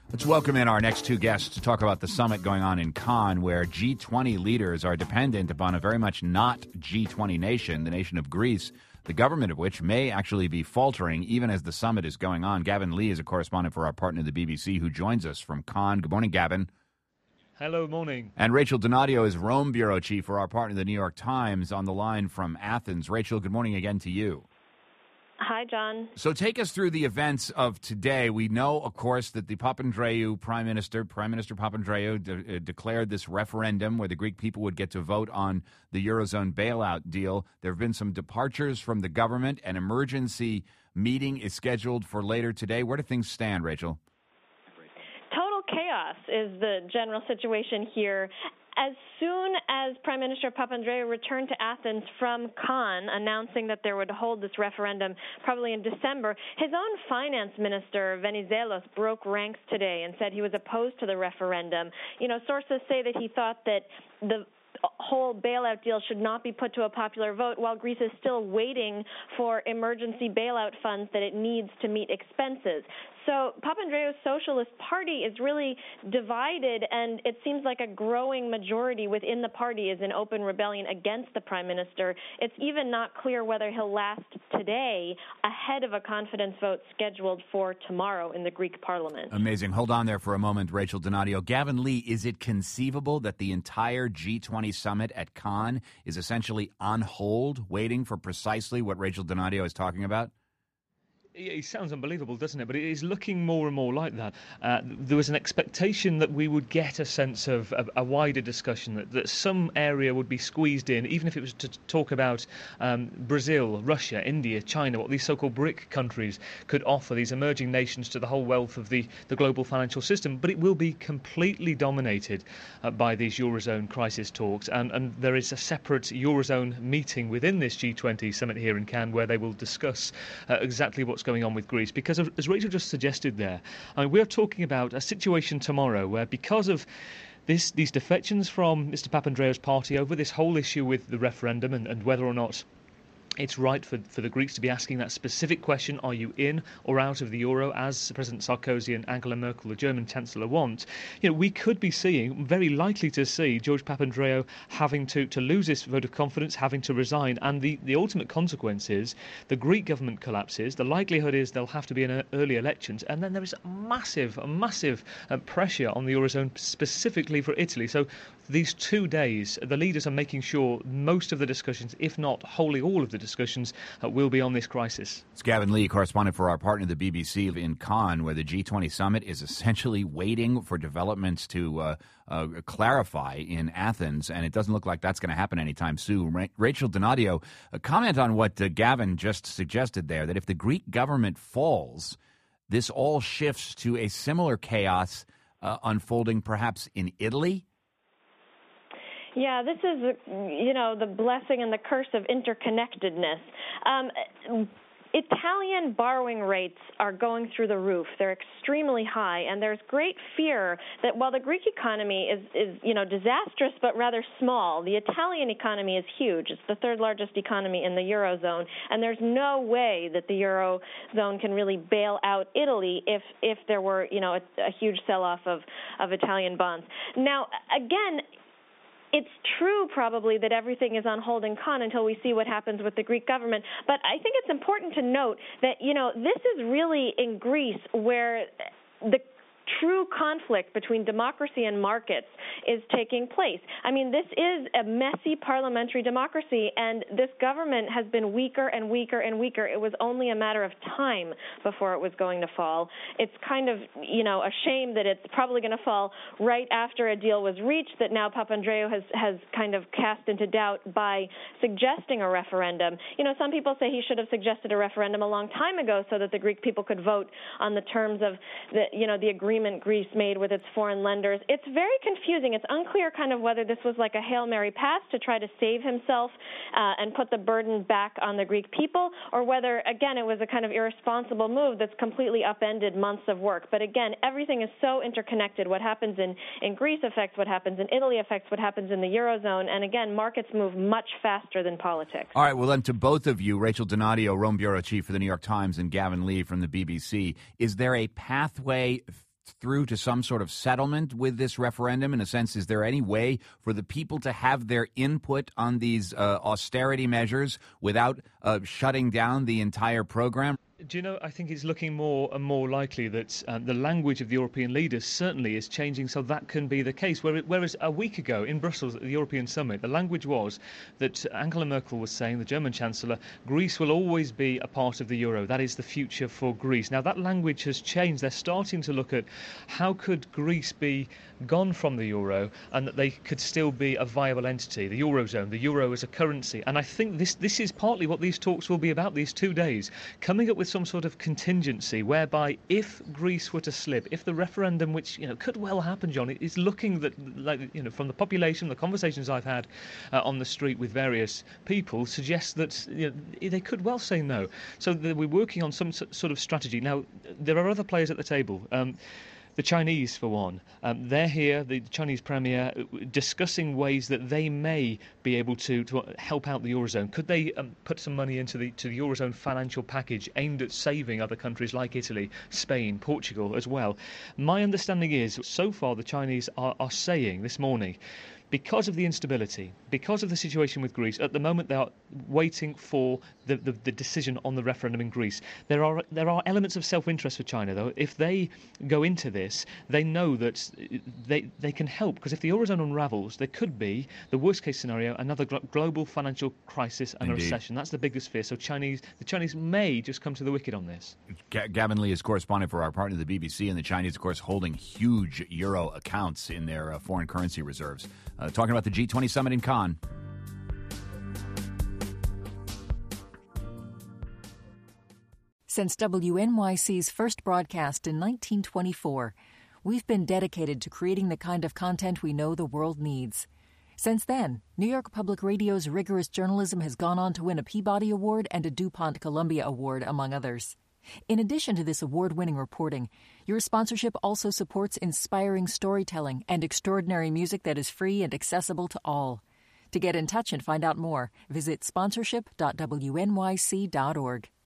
Let's welcome in our next two guests to talk about the summit going on in Cannes, where G20 leaders are dependent upon a very much not G20 nation, the nation of Greece, the government of which may actually be faltering even as the summit is going on. Gavin Lee is a correspondent for our partner, the BBC, who joins us from Cannes. Good morning, Gavin. Hello, morning. And Rachel Donadio is Rome bureau chief for our partner, the New York Times, on the line from Athens. Rachel, good morning again to you. Hi, John. So take us through the events of today. We know, of course, that the Papandreou Prime Minister Papandreou declared this referendum where the Greek people would get to vote on the Eurozone bailout deal. There have been some departures from the government. An emergency meeting is scheduled for later today. Where do things stand, Rachel? Total chaos is the general situation here. As soon as Prime Minister Papandreou returned to Athens from Cannes, announcing that they would hold this referendum probably in December, his own finance minister, Venizelos, broke ranks today and said he was opposed to the referendum. You know, sources say that he thought that the whole bailout deal should not be put to a popular vote while Greece is still waiting for emergency bailout funds that it needs to meet expenses. So Papandreou's Socialist Party is really divided, and it seems like a growing majority within the party is in open rebellion against the prime minister. It's even not clear whether he'll last today ahead of a confidence vote scheduled for tomorrow in the Greek parliament. Amazing. Hold on there for a moment, Rachel Donadio. Gavin Lee, is it conceivable that the entire G20 summit at Cannes is essentially on hold, waiting for precisely what Rachel Donadio is talking about? It sounds unbelievable, doesn't it? But it is looking more and more like that. There was an expectation that we would get a sense of a wider discussion, that some area would be squeezed in, even if it was to talk about Brazil, Russia, India, China, what these so-called BRIC countries could offer, these emerging nations, to the whole wealth of the global financial system. But it will be completely dominated by these Eurozone crisis talks. And there is a separate Eurozone meeting within this G20 summit here in Cannes where they will discuss exactly what's going on with Greece, because as Rachel just suggested there, we're talking about a situation tomorrow where, because of these defections from Mr. Papandreou's party over this whole issue with the referendum and whether or not it's right for the Greeks to be asking that specific question, are you in or out of the euro, as President Sarkozy and Angela Merkel, the German Chancellor, want. You know, we could be seeing, very likely to see, George Papandreou having to lose this vote of confidence, having to resign, and the ultimate consequence is the Greek government collapses. The likelihood is there'll have to be an early elections, and then there is massive pressure on the eurozone, specifically for Italy. So these 2 days, the leaders are making sure most of the discussions, if not wholly all of the discussions, will be on this crisis. It's Gavin Lee, correspondent for our partner, the BBC, in Cannes, where the G20 summit is essentially waiting for developments to clarify in Athens, and it doesn't look like that's going to happen anytime soon. Rachel Donadio, comment on what Gavin just suggested there, that if the Greek government falls, this all shifts to a similar chaos unfolding perhaps in Italy. Yeah, this is, the blessing and the curse of interconnectedness. Italian borrowing rates are going through the roof. They're extremely high, and there's great fear that while the Greek economy is disastrous but rather small, the Italian economy is huge. It's the third largest economy in the Eurozone, and there's no way that the Eurozone can really bail out Italy if there were, a huge sell-off of Italian bonds. Now, again, it's true probably that everything is on hold in Cannes until we see what happens with the Greek government. But I think it's important to note that, this is really in Greece where the true conflict between democracy and markets is taking place. I mean, this is a messy parliamentary democracy, and this government has been weaker and weaker and weaker. It was only a matter of time before it was going to fall. It's kind of, a shame that it's probably going to fall right after a deal was reached that now Papandreou has kind of cast into doubt by suggesting a referendum. Some people say he should have suggested a referendum a long time ago so that the Greek people could vote on the terms of the agreement Greece made with its foreign lenders. It's very confusing. It's unclear kind of whether this was like a Hail Mary pass to try to save himself and put the burden back on the Greek people, or whether, again, it was a kind of irresponsible move that's completely upended months of work. But again, everything is so interconnected. What happens in Greece affects what happens in Italy, affects what happens in the Eurozone. And again, markets move much faster than politics. All right, well then, to both of you, Rachel Donadio, Rome bureau chief for the New York Times, and Gavin Lee from the BBC, is there a pathway through to some sort of settlement with this referendum? In a sense, is there any way for the people to have their input on these austerity measures without shutting down the entire program? Do you know, I think it's looking more and more likely that the language of the European leaders certainly is changing so that can be the case. Whereas a week ago in Brussels at the European Summit, the language was that Angela Merkel was saying, the German Chancellor, Greece will always be a part of the euro. That is the future for Greece. Now, that language has changed. They're starting to look at how could Greece be gone from the euro and that they could still be a viable entity, the eurozone, the euro as a currency. And I think this is partly what these talks will be about, these 2 days, coming up with some sort of contingency whereby if Greece were to slip, if the referendum, which could well happen, John, is looking that, from the population, the conversations I've had on the street with various people, suggests that they could well say no. So we're working on some sort of strategy. Now, there are other players at the table. The Chinese, for one, they're here, the Chinese Premier, discussing ways that they may be able to help out the Eurozone. Could they put some money into the Eurozone financial package aimed at saving other countries like Italy, Spain, Portugal as well? My understanding is, so far, the Chinese are saying this morning, because of the instability, because of the situation with Greece, at the moment they are waiting for the decision on the referendum in Greece. There are elements of self-interest for China, though. If they go into this, they know that they can help, because if the Eurozone unravels, there could be, the worst-case scenario, another global financial crisis and Indeed. a recession. That's the biggest fear. So the Chinese may just come to the wicket on this. Gavin Lee is correspondent for our partner, the BBC, and the Chinese, of course, holding huge euro accounts in their foreign currency reserves. Talking about the G20 summit in Cannes. Since WNYC's first broadcast in 1924, we've been dedicated to creating the kind of content we know the world needs. Since then, New York Public Radio's rigorous journalism has gone on to win a Peabody Award and a DuPont Columbia Award, among others. In addition to this award-winning reporting, your sponsorship also supports inspiring storytelling and extraordinary music that is free and accessible to all. To get in touch and find out more, visit sponsorship.wnyc.org.